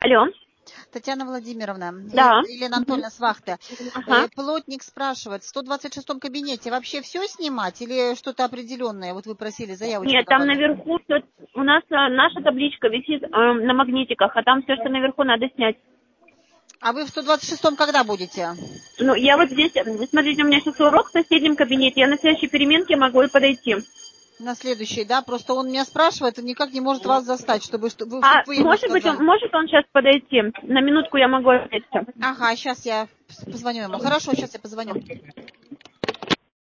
Алло. Татьяна Владимировна, Да. Елена Анатольевна с вахты. Ага. Плотник спрашивает, в 126-м кабинете вообще все снимать или что-то определенное? Вот вы просили заявочку. Нет, там наверху у нас наша табличка висит на магнитиках, а там все, что наверху, надо снять. А вы в 126-м когда будете? Ну, я вот здесь, смотрите, у меня сейчас урок в соседнем кабинете, я на следующей переменке могу и подойти. На следующий, да? Просто он меня спрашивает и никак не может вас застать, чтобы вы ему может быть, сказали. может он сейчас подойти? На минутку я могу ответить. Ага, сейчас я позвоню ему. Хорошо, сейчас я позвоню.